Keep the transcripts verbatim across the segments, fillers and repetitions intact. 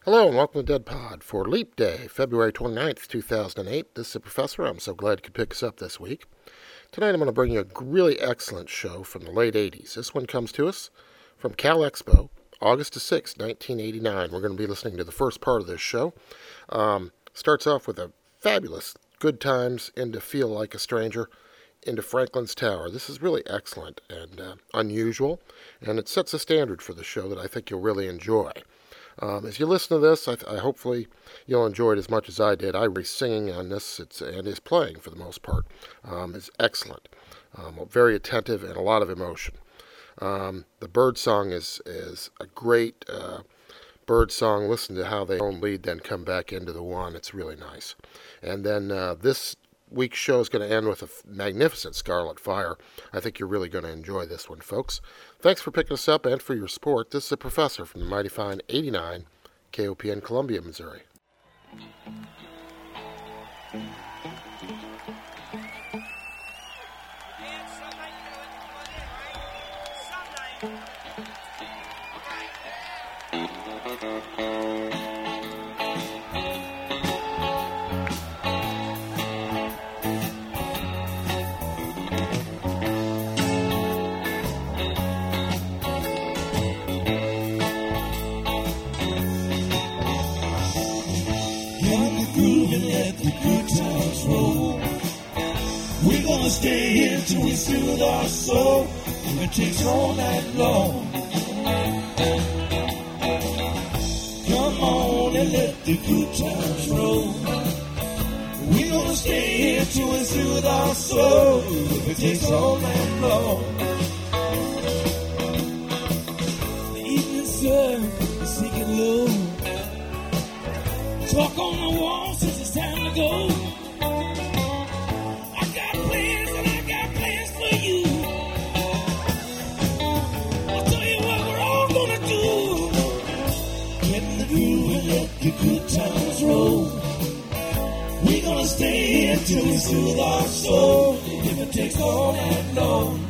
Hello and welcome to Dead Pod for Leap Day, February twenty-ninth, two thousand eight. This is the Professor. I'm so glad you could pick us up this week. Tonight I'm going to bring you a really excellent show from the late eighties. This one comes to us from Cal Expo, August sixth, nineteen eighty-nine. We're going to be listening to the first part of this show. Um, starts off with a fabulous Good Times into Feel Like a Stranger into Franklin's Tower. This is really excellent and uh, unusual, and it sets a standard for the show that I think you'll really enjoy. Um, as you listen to this, I, I hopefully you'll enjoy it as much as I did. I was singing on this, it's, and is playing for the most part. Um, it's excellent, um, very attentive, and a lot of emotion. Um, the bird song is is a great uh, bird song. Listen to how they own lead, then come back into the one. It's really nice. And then uh, this week's show is going to end with a f- magnificent Scarlet Fire. I think you're really going to enjoy this one, folks. Thanks for picking us up and for your support. This is the Professor from the mighty fine eighty-nine K O P N, Columbia, Missouri. Stay here till we soothe our soul. If it takes all night long, come on and let the good times roll. We're gonna stay here till we soothe our soul. If it takes all night long. The evening sun is sinking low. Talk on the wall since it's time to go. The good times roll. We're gonna stay here till we soothe our soul. If it takes all night long.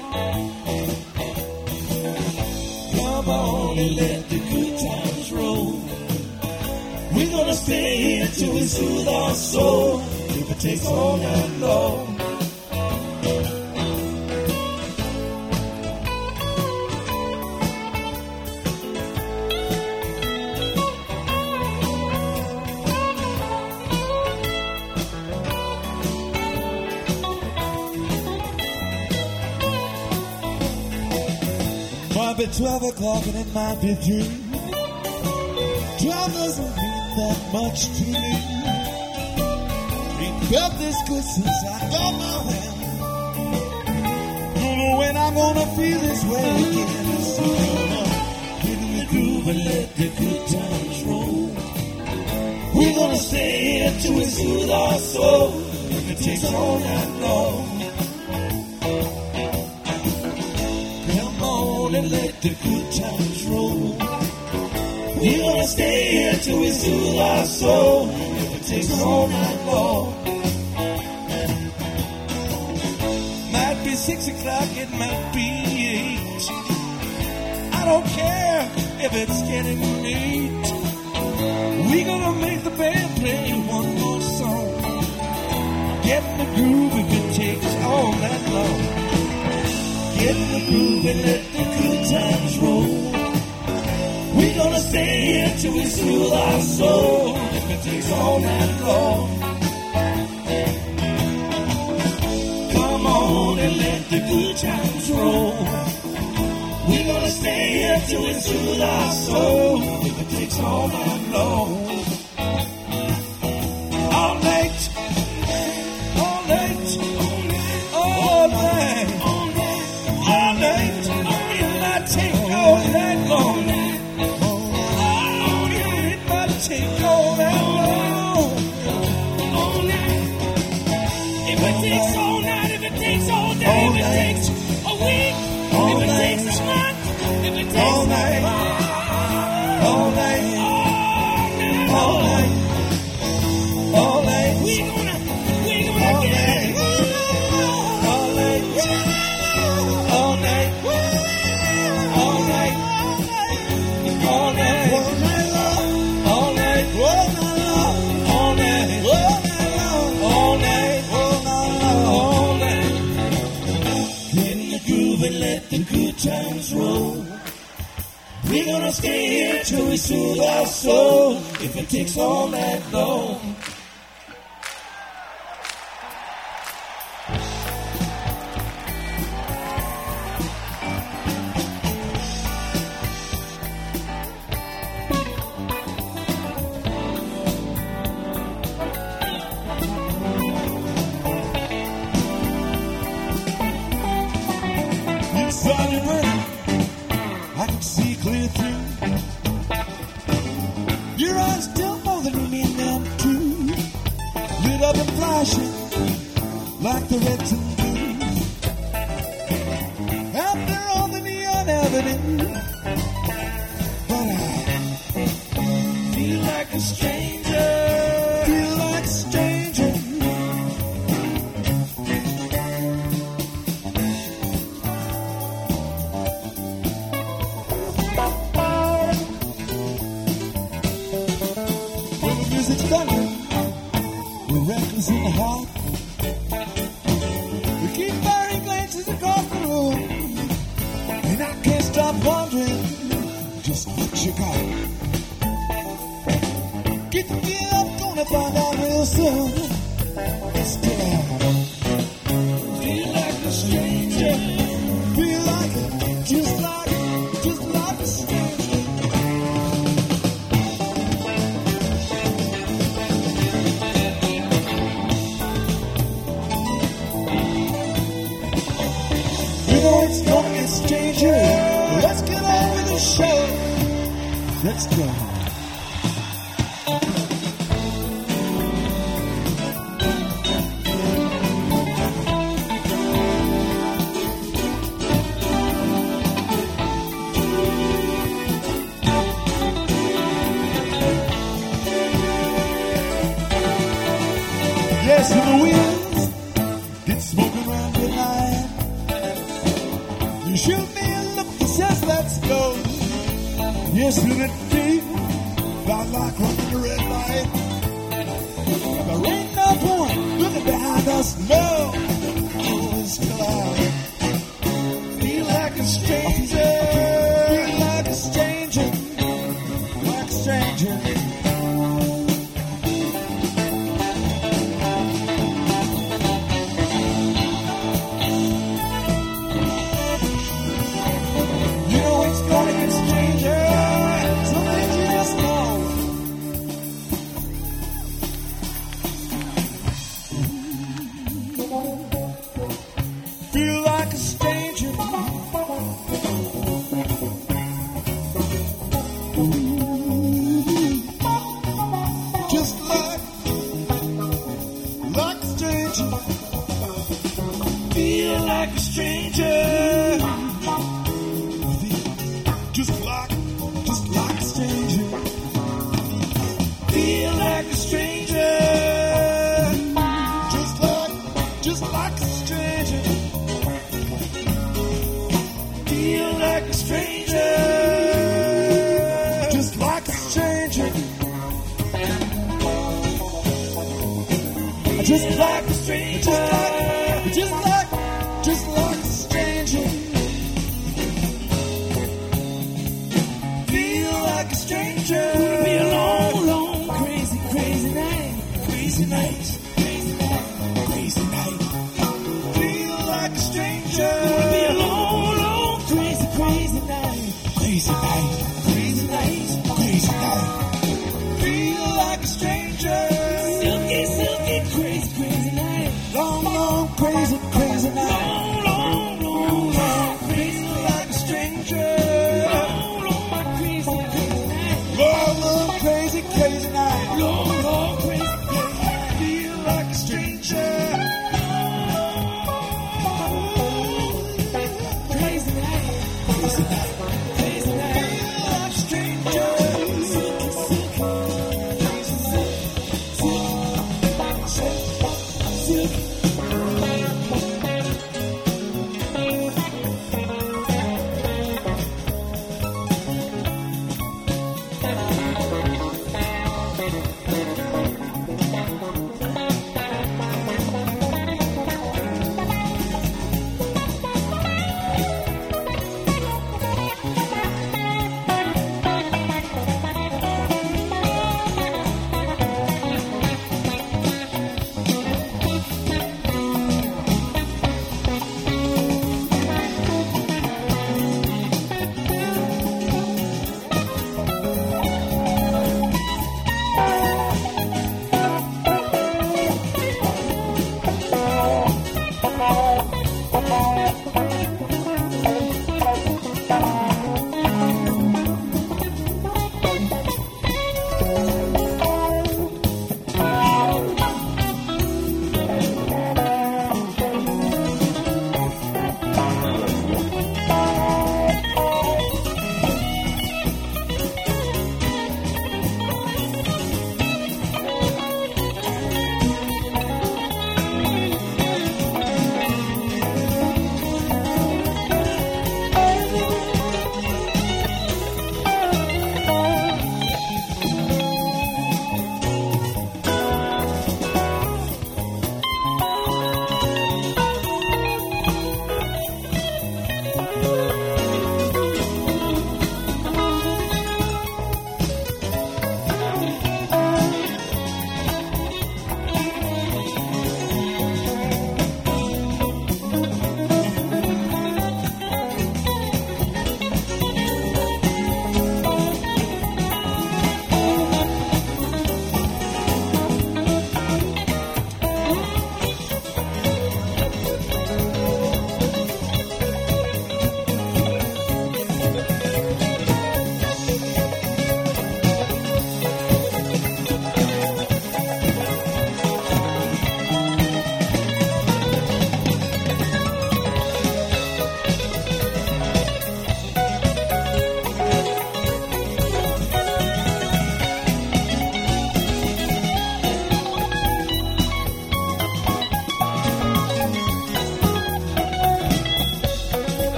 Come on and let the good times roll. We're gonna stay here till we soothe our soul. If it takes all night long. Might be twelve o'clock and it might be three. Twelve doesn't mean that much to me. Ain't felt this good since I got my hand. Don't know when I'm gonna feel this way again. So come on, get in the groove and let the good times roll. We're gonna stay here till we soothe our soul. If it takes all night long. And let the good times roll. We're gonna stay here till we soothe our soul. If it takes all night long. Might be six o'clock, it might be eight. I don't care if it's getting late. We're gonna make the band play one more song. Get in the groove if it takes all night long. Get in the groove and let the good times roll. We're gonna stay here till we soothe our soul. If it takes all night long. Come on and let the good times roll. We're gonna stay here till we soothe our soul. If it takes all night long. All night, all night, all night. All night, it might take all night long. Oh, it might take all night long. All night. If it takes all night, if it takes all day, all if it night. Takes a week, all if it night. Takes a month, if it takes all night, all night, all night, all night. We're gonna, we're gonna all get night. It. All night. All night, all night, all night, all night, all night long, all let the good times roll. We're gonna stay here till we soothe our soul, if it takes all that long.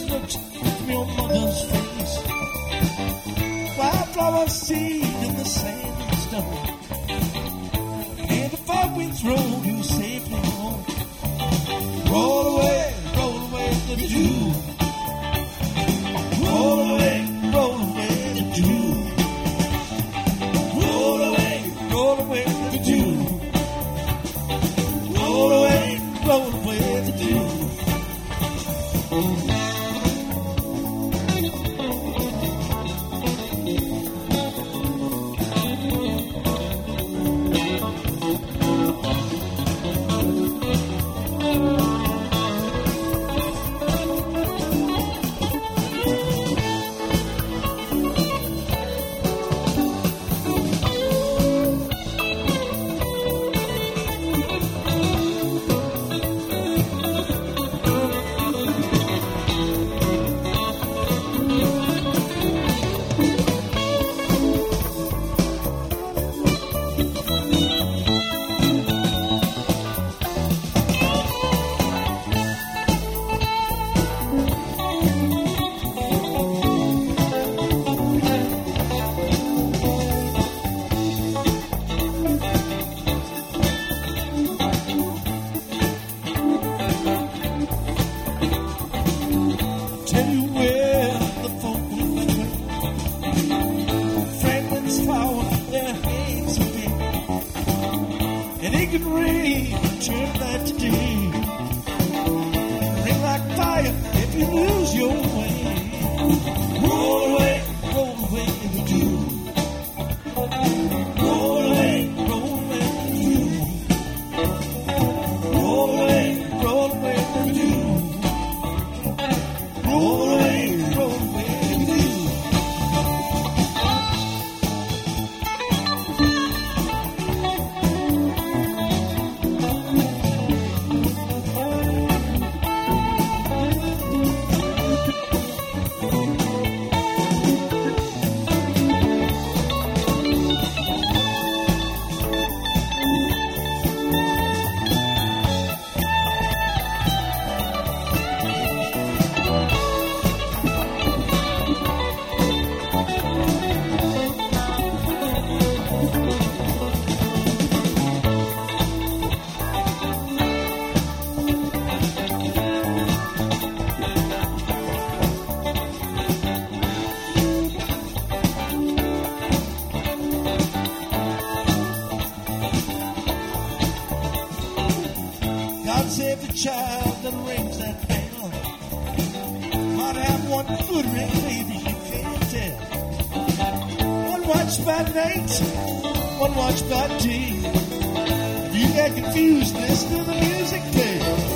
looked from your mother's face. Wildflower seed in the sand and stone. And the fog winds roll you safely home. Roll away, roll away the dew. Roll away, roll away the dew. Roll away, roll away the dew. Roll away, roll away the dew. Save the child that rings that bell. Might have one good ring, baby, you can't tell. One watch by night, one watch by day. If you get confused, listen to the music play.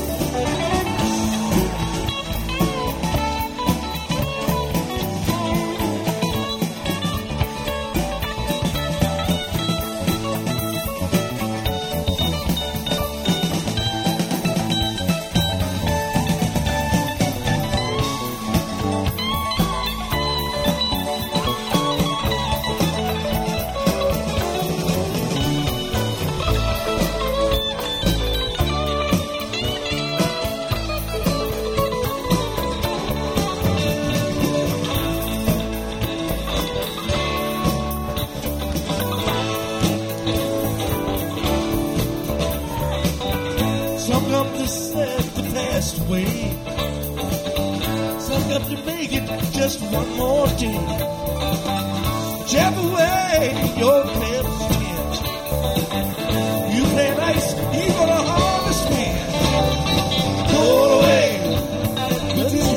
Just one more day. Whichever way your pedals tend, you play nice, you're gonna harvest wind. Roll away the dew.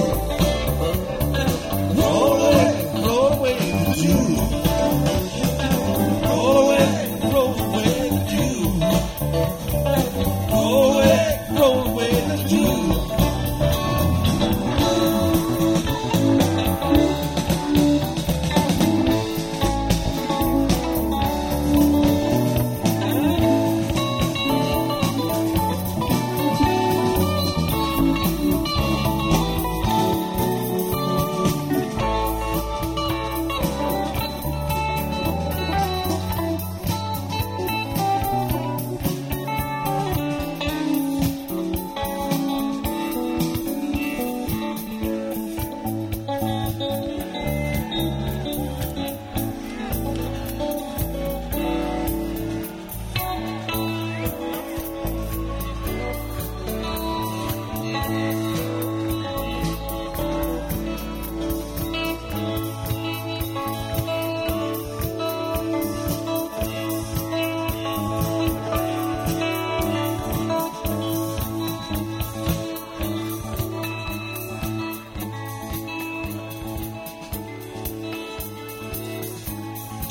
Roll away, roll away the dew. Roll away, roll away the dew. Roll away, roll away the dew.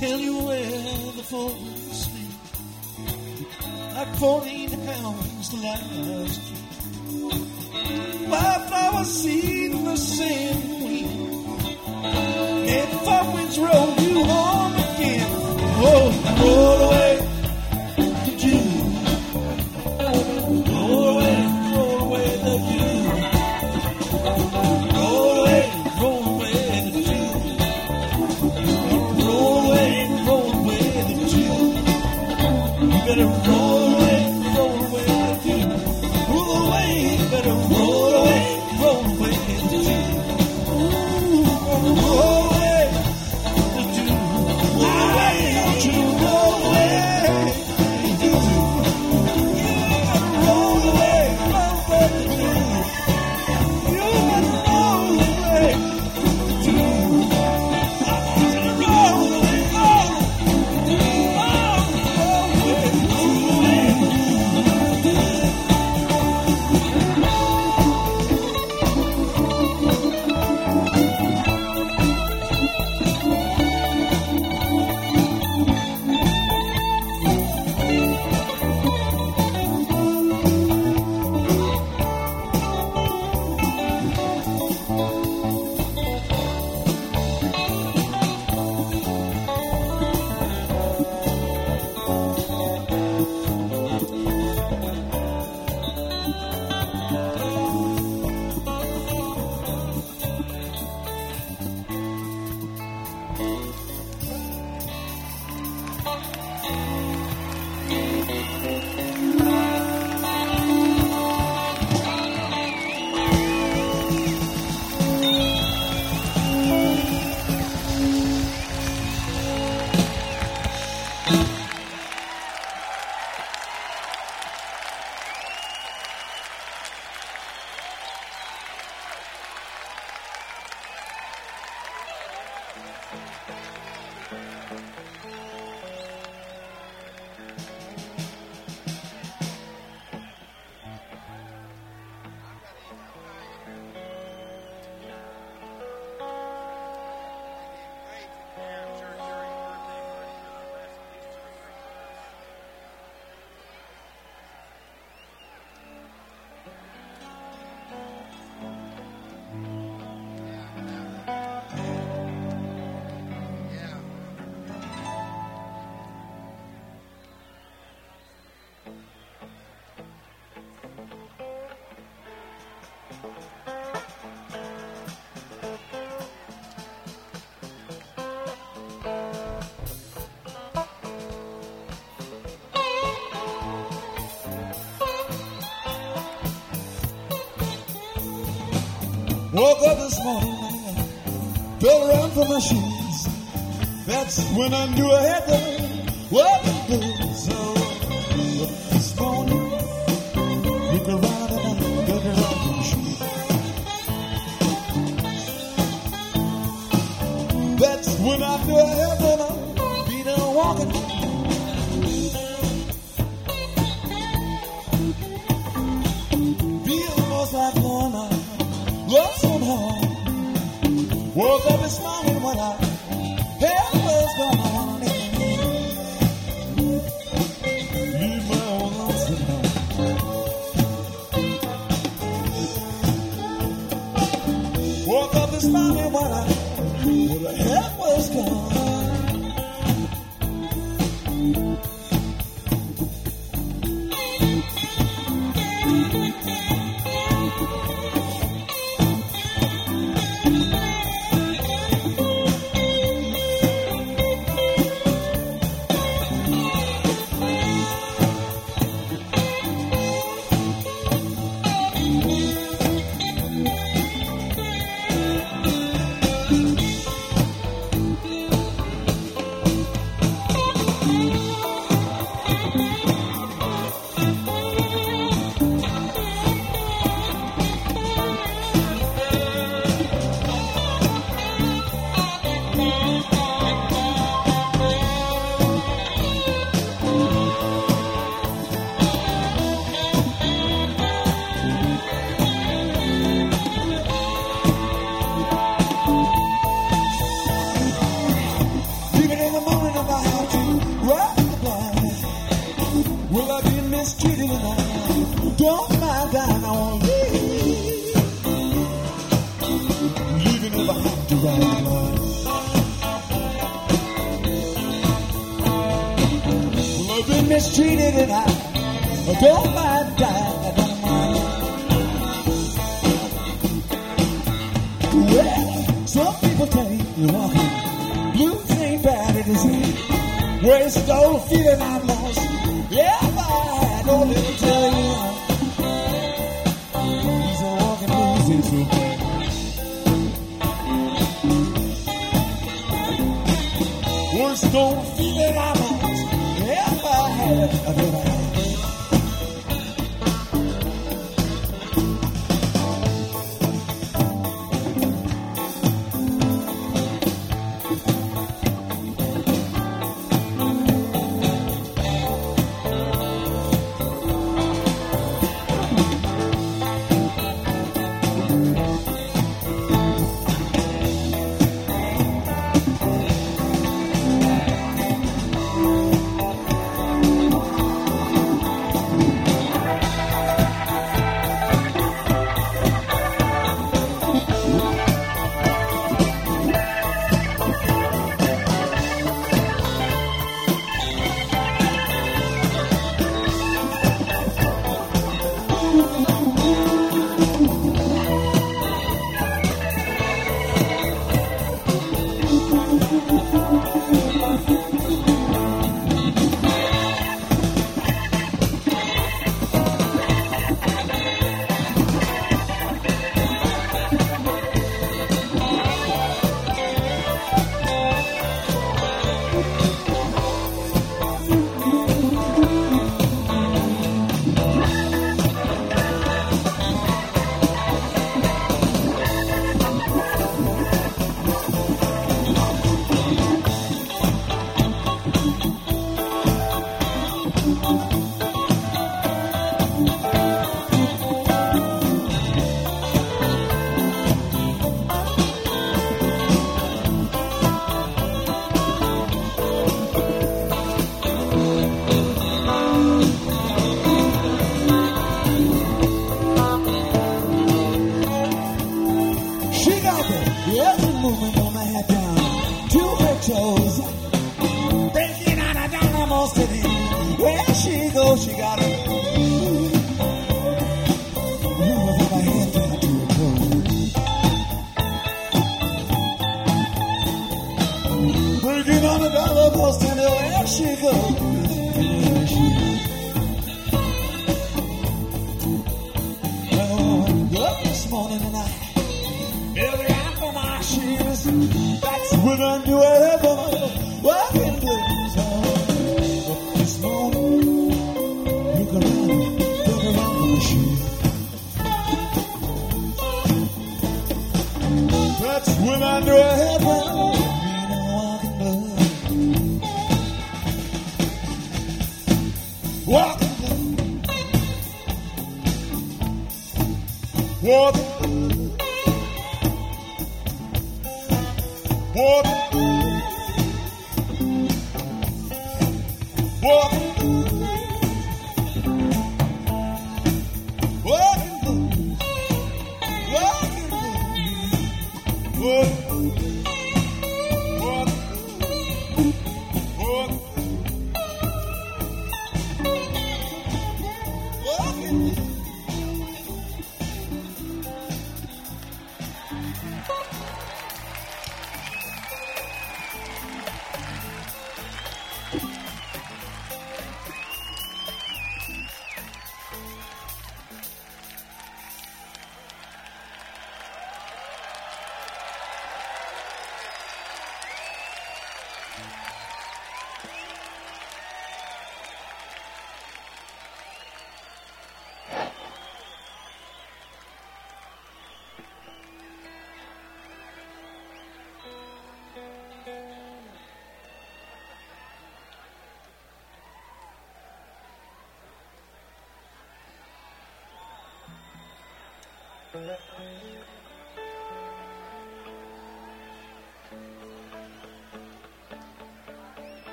tell you where the folks sleep, like fourteen hounds the last year. My flower seed in the sand queen, and four winds roll you home again. Oh, roll away the dew, roll away, roll away the dew, roll away, roll away the dew, roll away, roll away the dew. You better roll away, roll away the dew, roll away, you better roll away, roll away the dew, roll away the dew, roll away, don't you roll away the dew. You better roll away, roll away the dew. You better roll away the dew. I want you to roll away, roll, roll, roll away, roll away. Woke up this morning, fell around for my shoes. That's when I knew I had to what to do. So this morning, look around and I look around for my shoes. That's when I knew I had to be done walking. Feel almost like one eye. Love somehow. Woke up this morning when I hell was gone. Leave my own lonesome home. Woke up this morning when I when the hell was gone. don't mind dying, I won't leave. Even if I have to ride alone. Well, I've been mistreated and I, I don't mind dying, I don't mind. Well, some people tell you walking blues ain't bad, it isn't. Waste all feeling I'm lost. Yeah, I don't let me tell you. He's a walking blues ain't so bad. Worst old feeling I'm lost. Yeah, I had a good eye.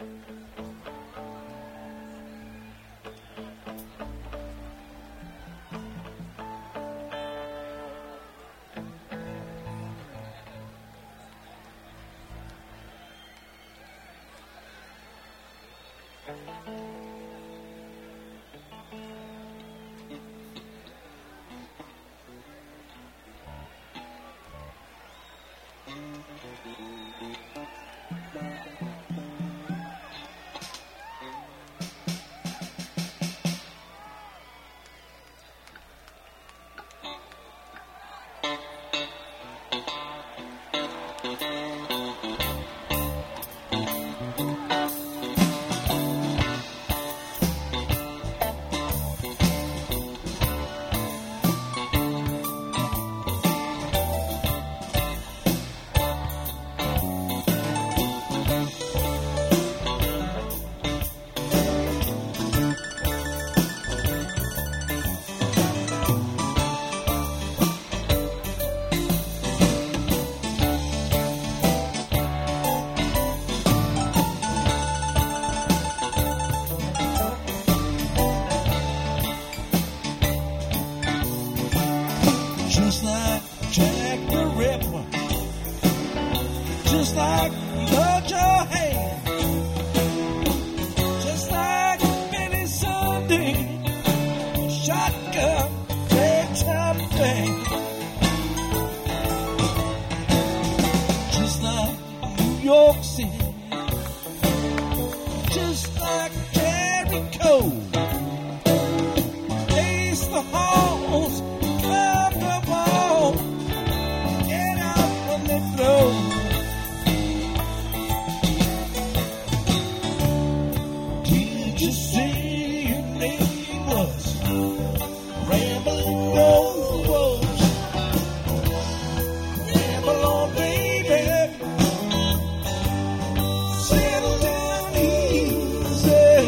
Just like Jack the Ripper, just like Georgia Hand, just like Billy Sunday, shotgun, daytime thing. Just like New York City, just like Jericho, ace the halls. Did you say your name was Rambling Rose? Ramble on, baby. Settle down easy.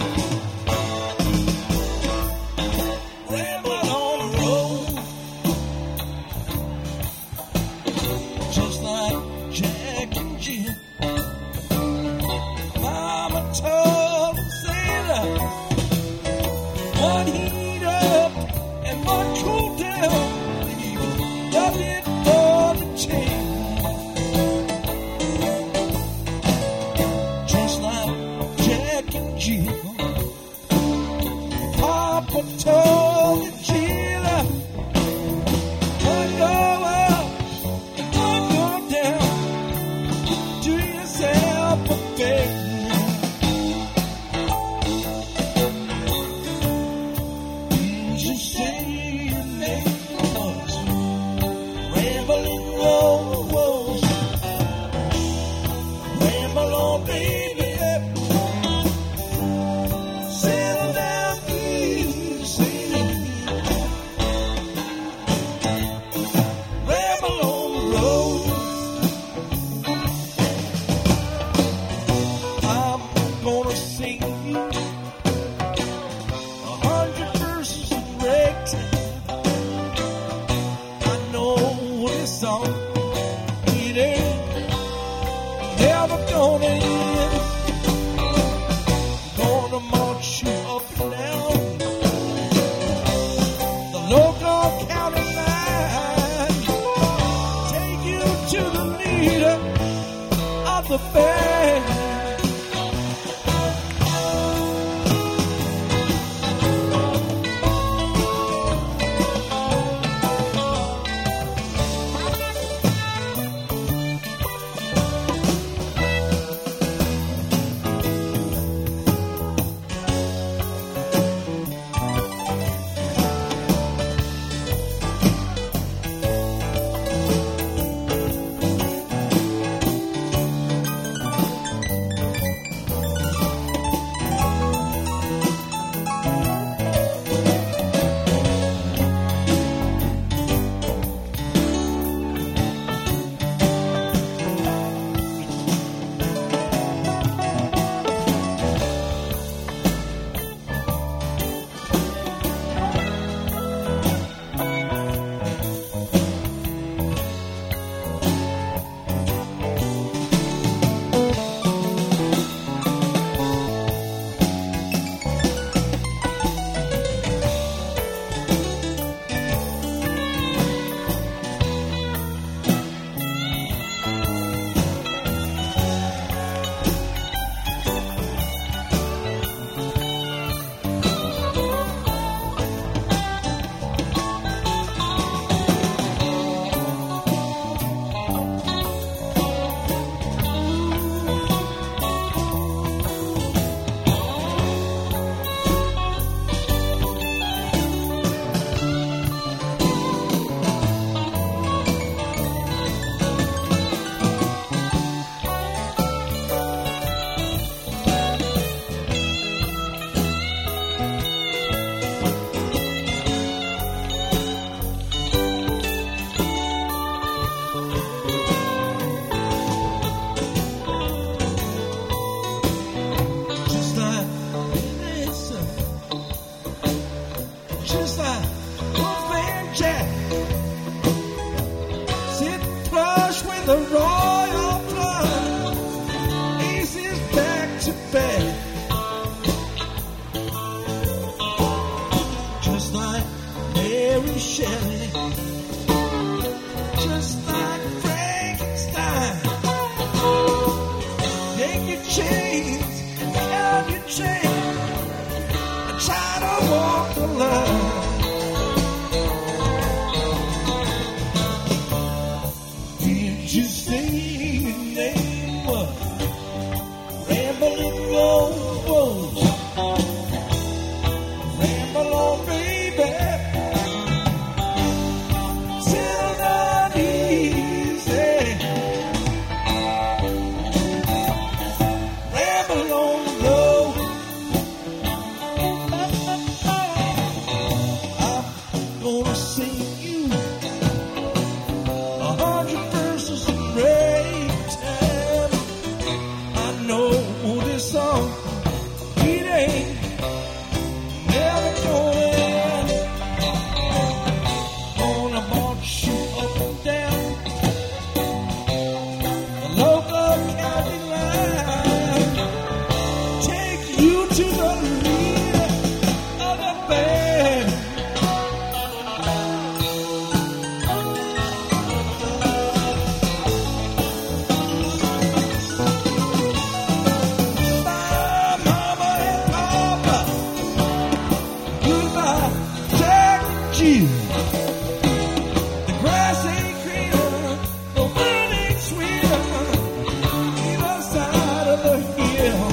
Ramble on the road. Just like Jack and Jill. Mama told the sailor, one heat up and one cool down. Nothing for the chain. Just like Jack and Jill. Papa told the jailer, one go up and one go down. Do yourself a favor. Did you say your name was Rambling Rose? Ramble on, baby. Settle down easy. Ramble on the road. I'm gonna sing you a hundred verses of ragtime. I know this song, it ain't never gonna end. Gonna march you up and down the local county line, take you to the leader of the band. shame. I try to walk the line. Did you say your name was Rambling Rose? Ramble on, baby. Sit down easy. Ramble on the road. I'm gonna sing you a hundred verses of ragtime. I know this song, it ain't never gonna end. Gonna march you up and down the local county line. Take you to the leader of the band. Bye, mama and papa. Goodbye, Jack and Jill. The grass ain't greener, the wind ain't sweeter, either side of the hill.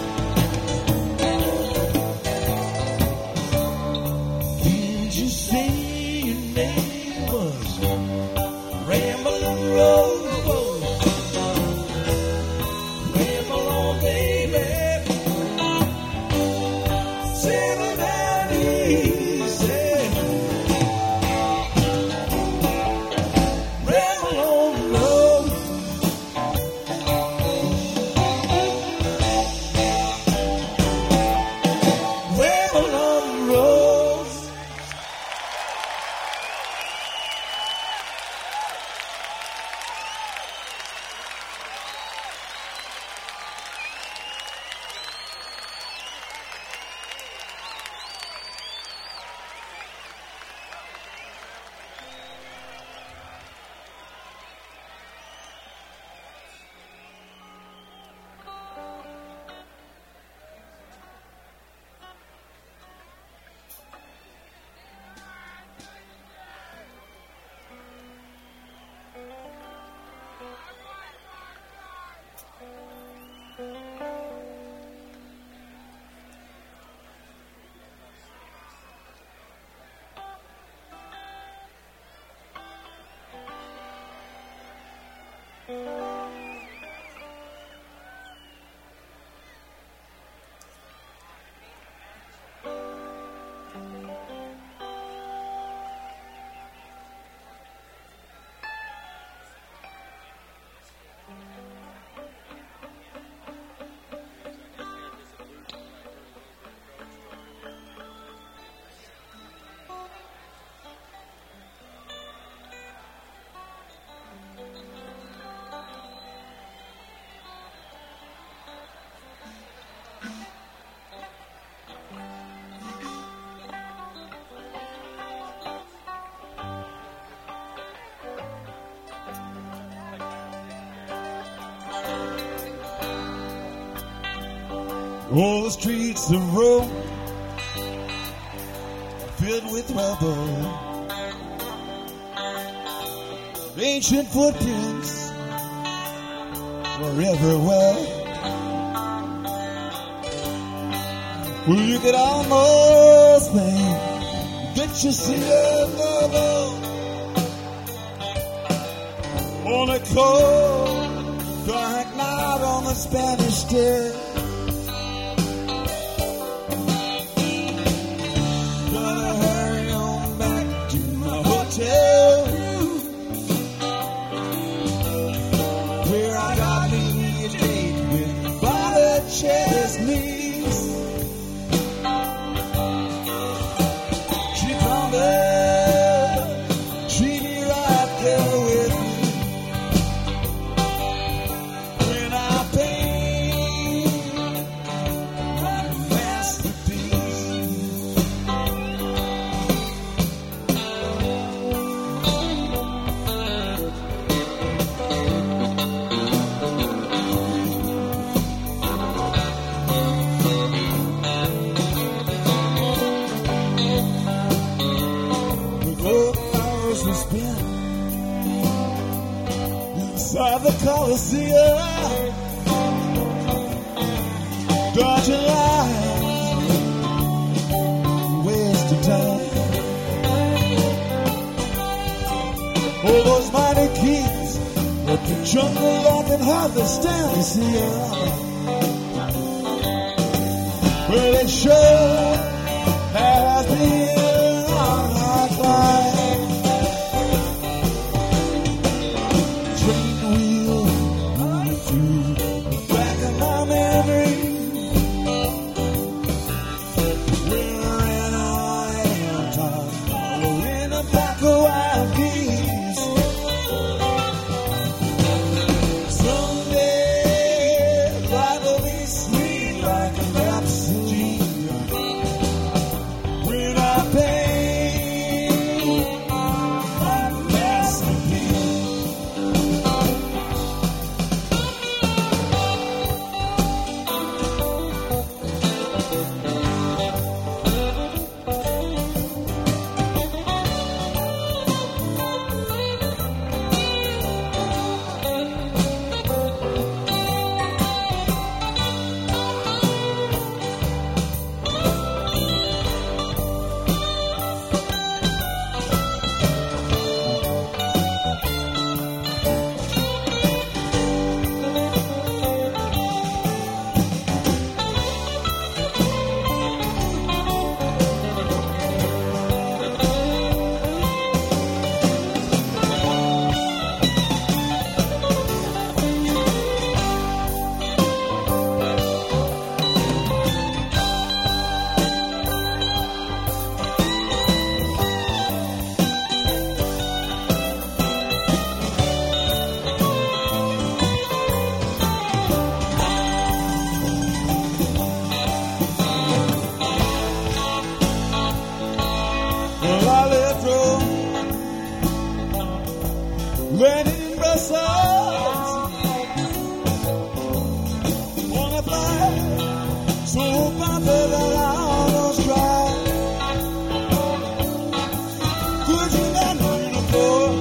Did you say your name was Ramblin' Rose? Ramble on, baby. Sit down easy. Ramble on the road. Ramble on the road. All the streets of Rome filled with rubble, ancient footprints were everywhere. Well, you could almost think that you see another on a cold, dark night on the Spanish Stairs. Gotta hurry on back to my hotel room, where I got me a date with Violet Chesney. She promised she'd be right there with me when I paid Coliseum, dodging lines, waste of time. All those mighty keys, but the jungle I can hardly stand to see her. Well, it sure has been a hard climb. Train wheel moving through the back of my memory. We're in a lion time, we're in a pack of wild geese. Someday life will be sweet like a rhapsody. When I paint my masterpiece. Well, I left Rome, landed in Brussels on a flight so bumpy that I almost cried. Good you got no uniform,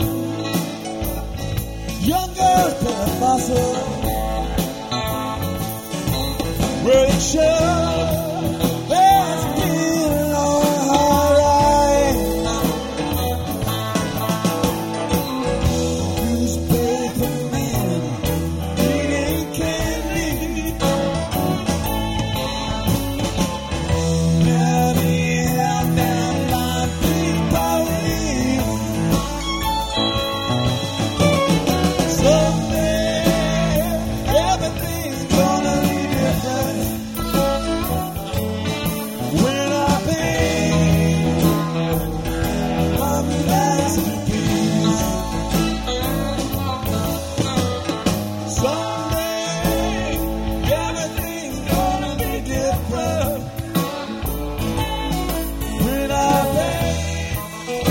young girls playing muscle. Well, it sure has been a hard ride. Newspaper men eating candy, now they held down by big police. Someday everything's gonna be different. When I paint my masterpiece. Someday everything's gonna be different. When I paint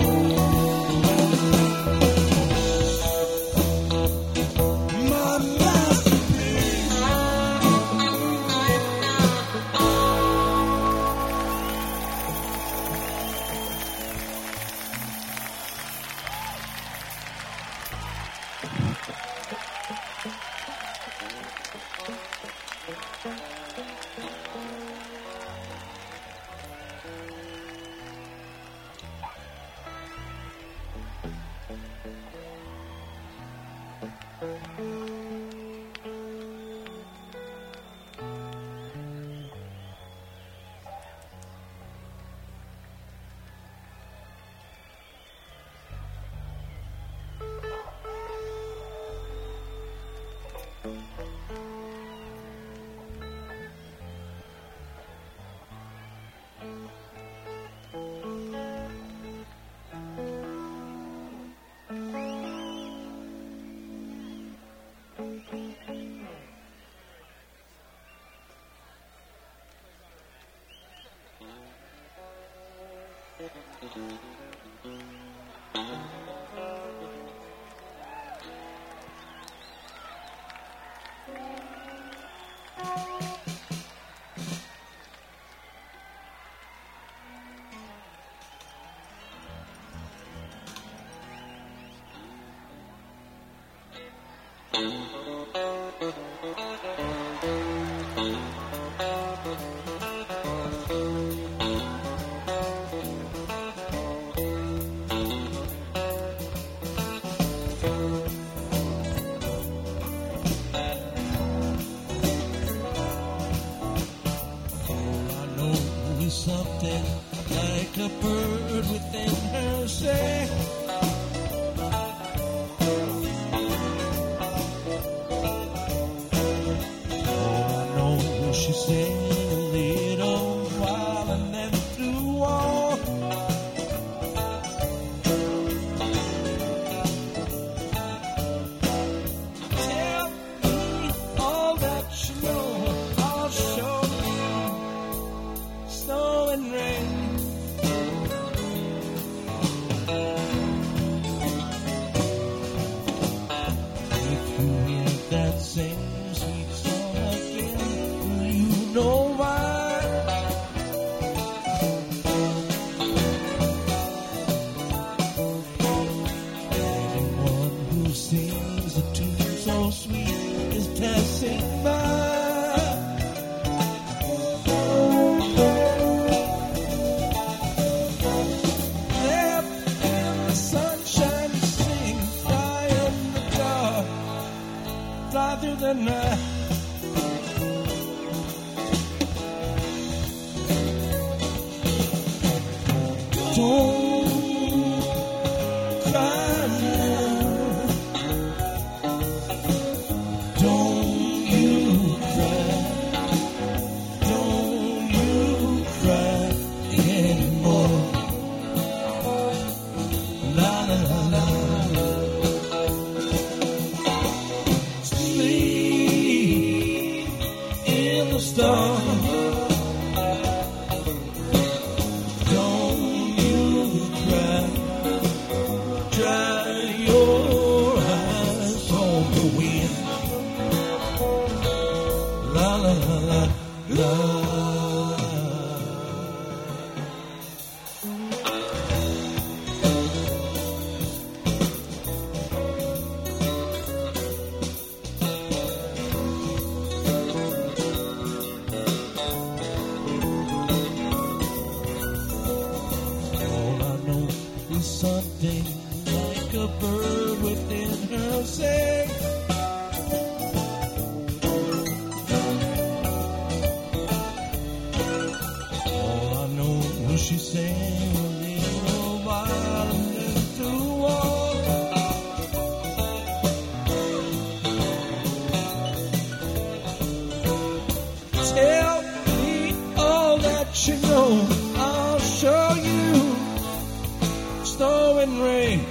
my masterpiece. something like a bird within her say. Oh, I know she sang a little while and then flew on. Tell me all that you know, I'll show you snow and rain. If you hear that same sweet song again, will you know why? Anyone who sings a tune so sweet is passing by. Left in the sunshine to sing, fly in the dark, fly through the night. Don't cry now. Don't you cry. Don't you cry anymore. La la la la. Sleep in the storm. Don't you cry. Dry your eyes on the wind. La la la la la. All I know is something like a bird within her say. All I know is she sang a little while and then flew on. Tell me all that you know, I'll show you snow and rain.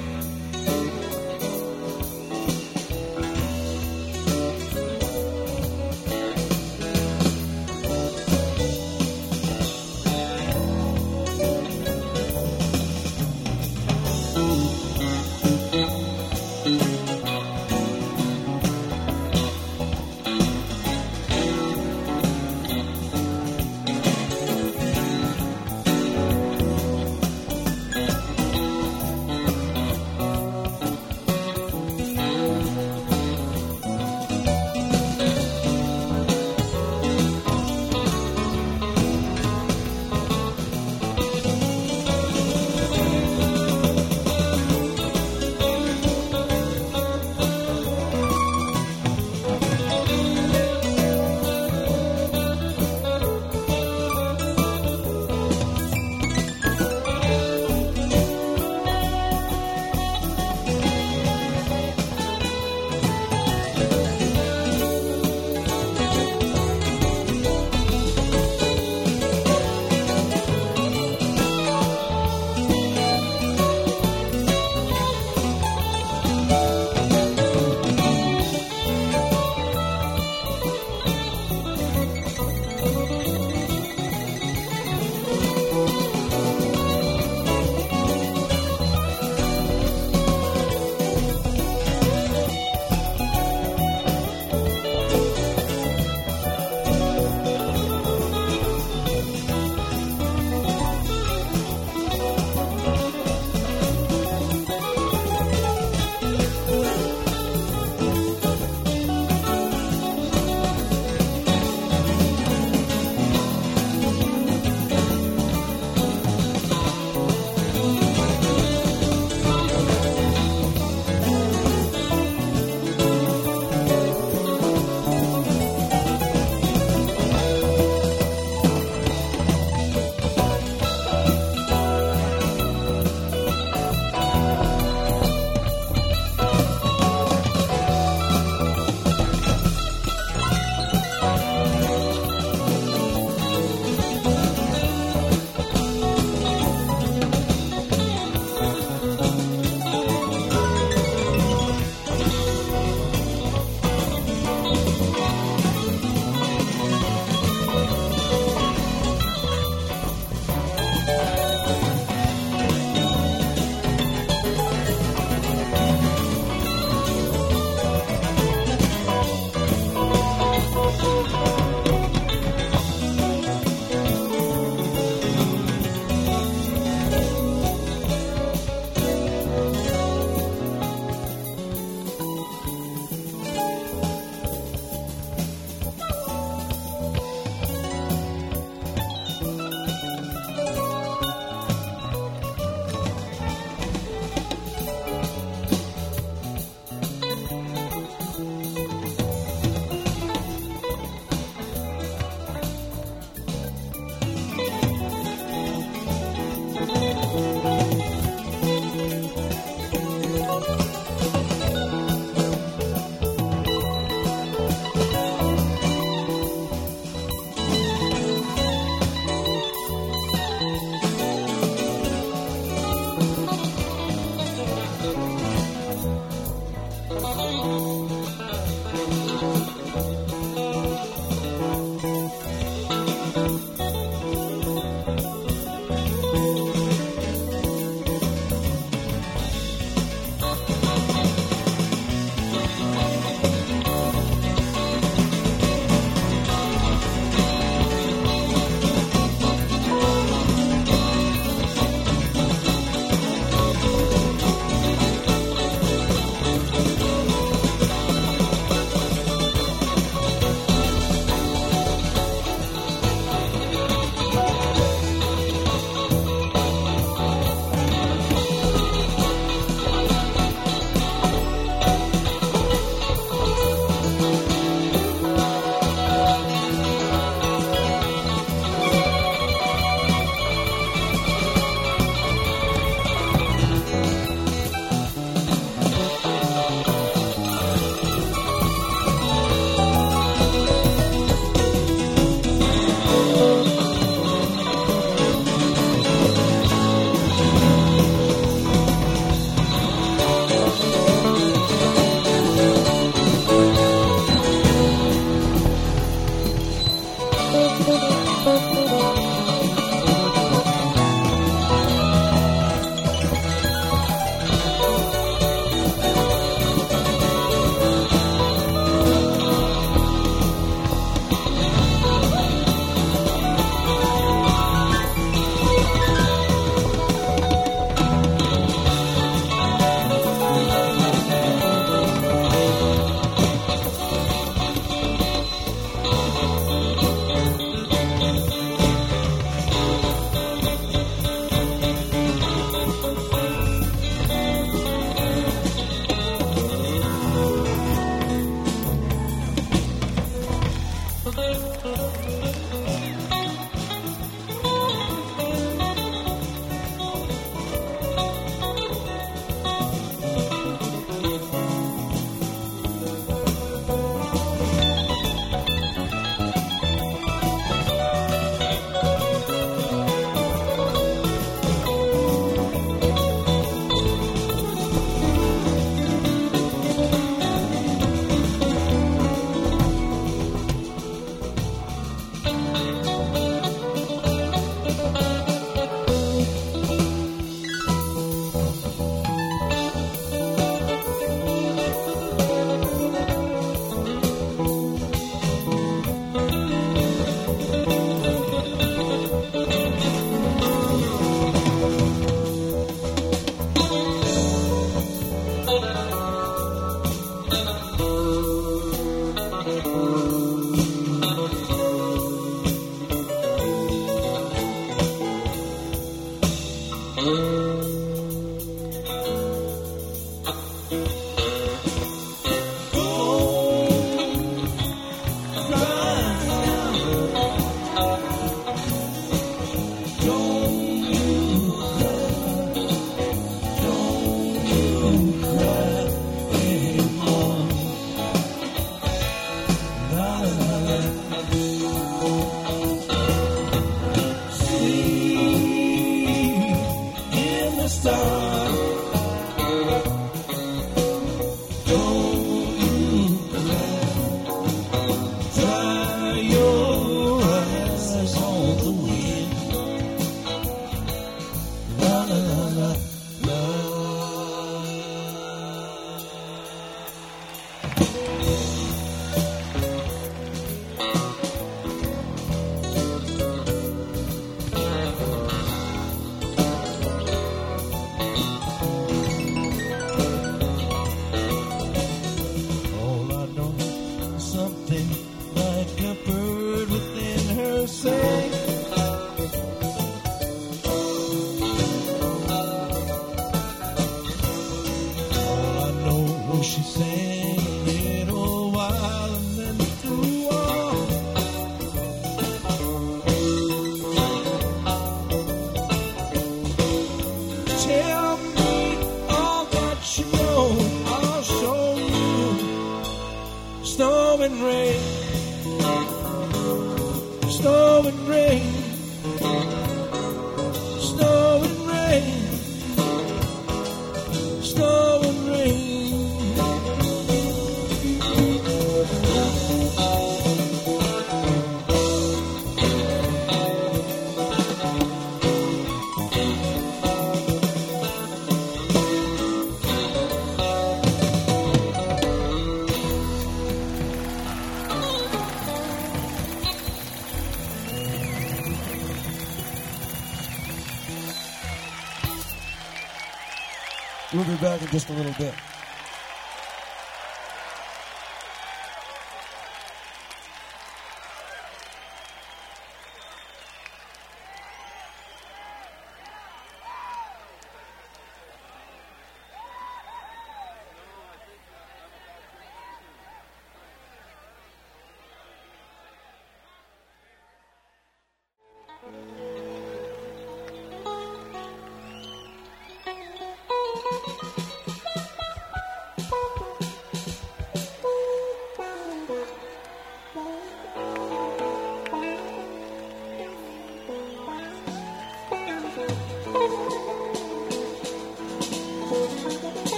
We'll be back in just a little bit.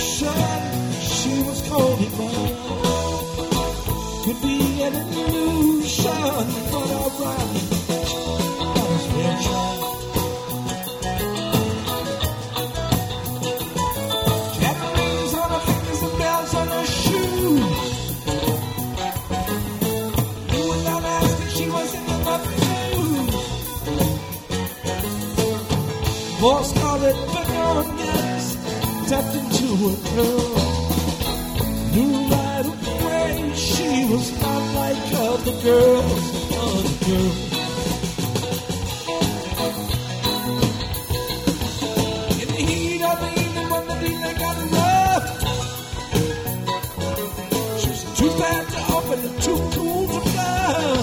illusion. She was calling mine. Could be an illusion, but alright. I was very shy. Cat rings on her fingers and bells on her shoes. And without asking, she was in the mood. More scarlet begonias tapped into her curl. Knew right away she was not like other girls, other girls. In the heat of the evening when the evening got rough, she was too fat to open and too cool to bluff.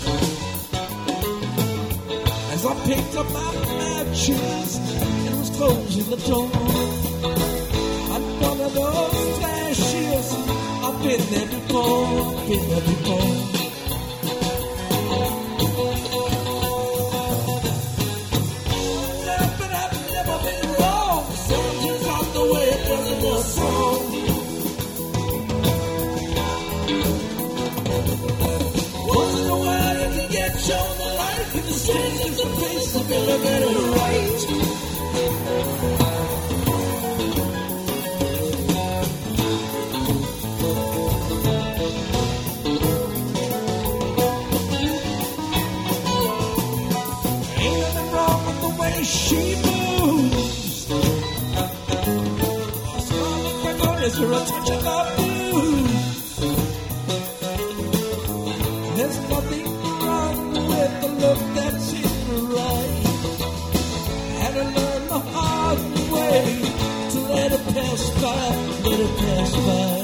As I picked up my matches and was closing the door, I'm one of those flashes. I've been there before, been there before. Never, but I've never been wrong. Something's on the way, it wasn't a song. Wasn't a word if you get shown the light. In the strangest of places, if you look at it right. She moves. Scarlet begonias are a touch of our blues. There's nothing wrong with the look that's in her eye. Had to learn the hard way to let it pass by, let it pass by.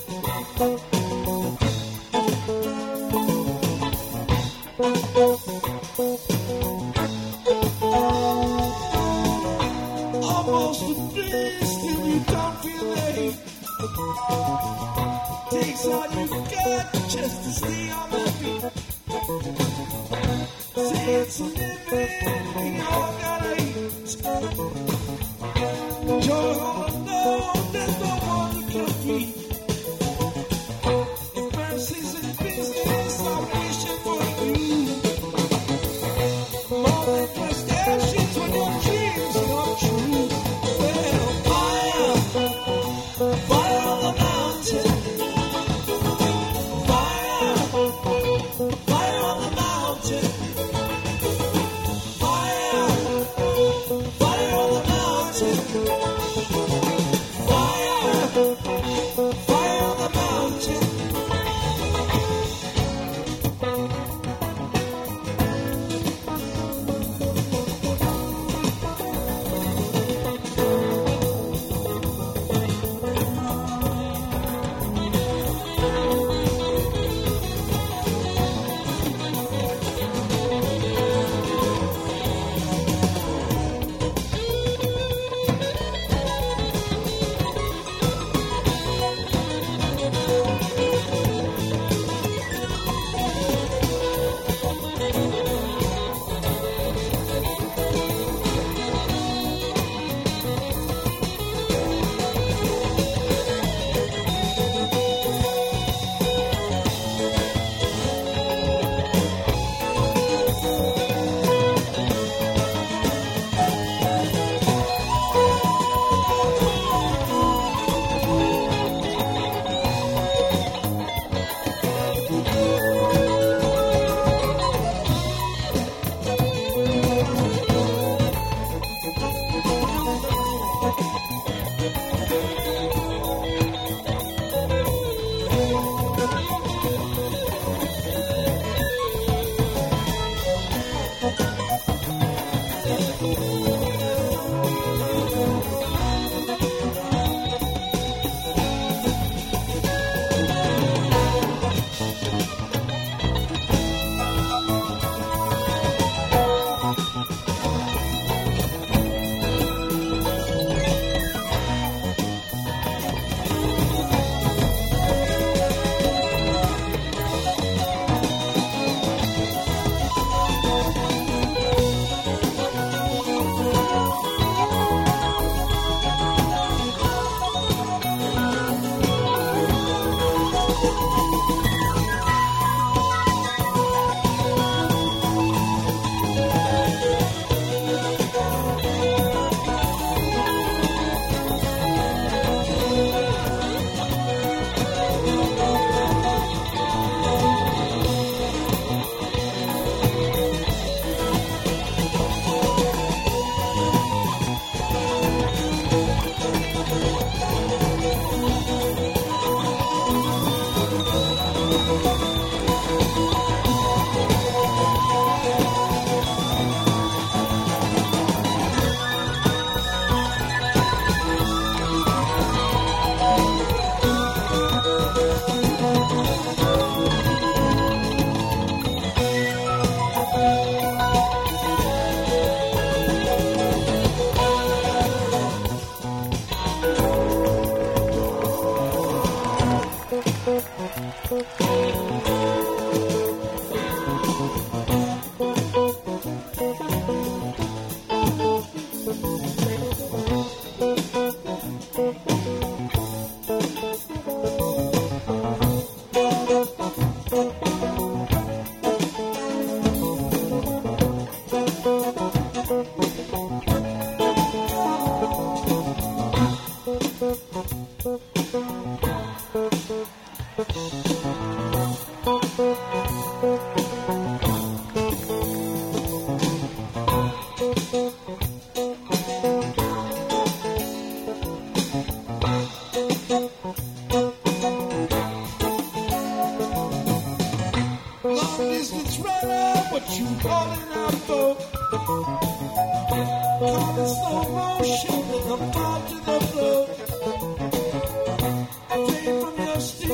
Almost a bliss till you don't feel the heat. Takes all you got just to stay on my feet. Say it's a living, we all gotta eat. Joy all alone, there's no one to compete. If mercy's in business, I'm wishing for you. More than just ashes when your dreams come true. Well, fire, fire on the mountain. Fire, fire on the mountain. Fire, fire on the mountain. Fire, fire on the mountain. Long distance runner, what you calling out for? Caught in slow motion and I'm down to the floor. I take from your stick.